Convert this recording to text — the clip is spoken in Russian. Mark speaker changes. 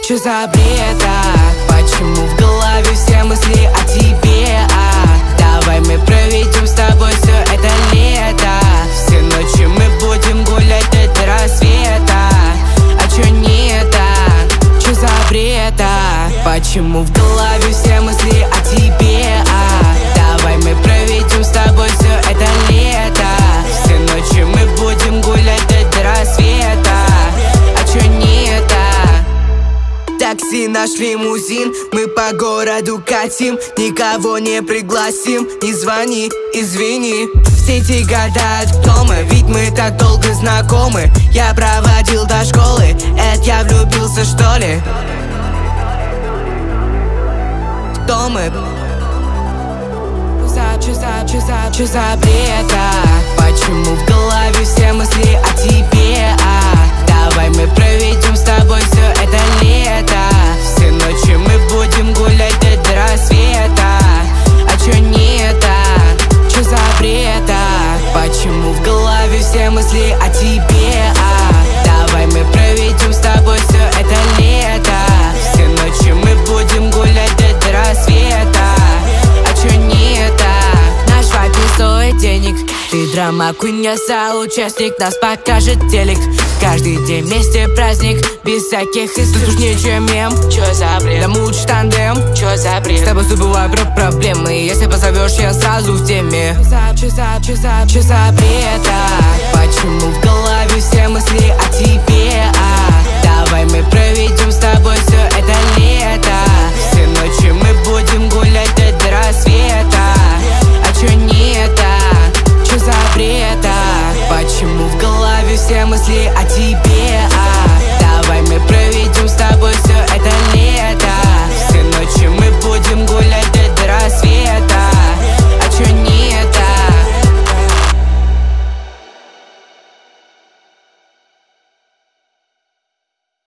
Speaker 1: Чё за бред, Почему в голове все мысли о тебе, Давай мы проведем с тобой все это лето. Все ночи мы будем гулять до рассвета. А чё нет, Чё за бред, Почему в голове все мысли о тебе, Давай мы проведем с тобой все это лето. Все ночи мы будем гулять до рассвета. А чё нет, Такси, наш лимузин, мы по городу катим. Никого не пригласим, не звони, извини. Все эти года дома, ведь мы так долго знакомы. Я проводил до школы, это я влюбился, что ли? Кто мы? Чё за бред, Почему в голове все мысли о тебе, Давай мы проведем с тобой все это лето. Все ночи мы будем гулять до рассвета. А чё нет, Чё за бред, Почему в голове все мысли о тебе, Давай мы проведем с тобой все это лето. Все ночи мы будем гулять до рассвета. А чё нет, Наш вайб не стоит денег. Ты драма-квин, я соучастник, нас покажет телек. Каждый день вместе праздник, без всяких историй. Слушнее, чем мем. Чё за бред? Да муч тандем. Чё за бред? С тобой забывай про проблемы. Если позовешь, я сразу в теме. Чё за бред, Почему в голове все мысли о тебе, Давай мы проведем с тобой все это лето. Все ночи мы будем гулять до рассвета. А чё нет, Чё за бред, Почему в голове все мысли о тебе?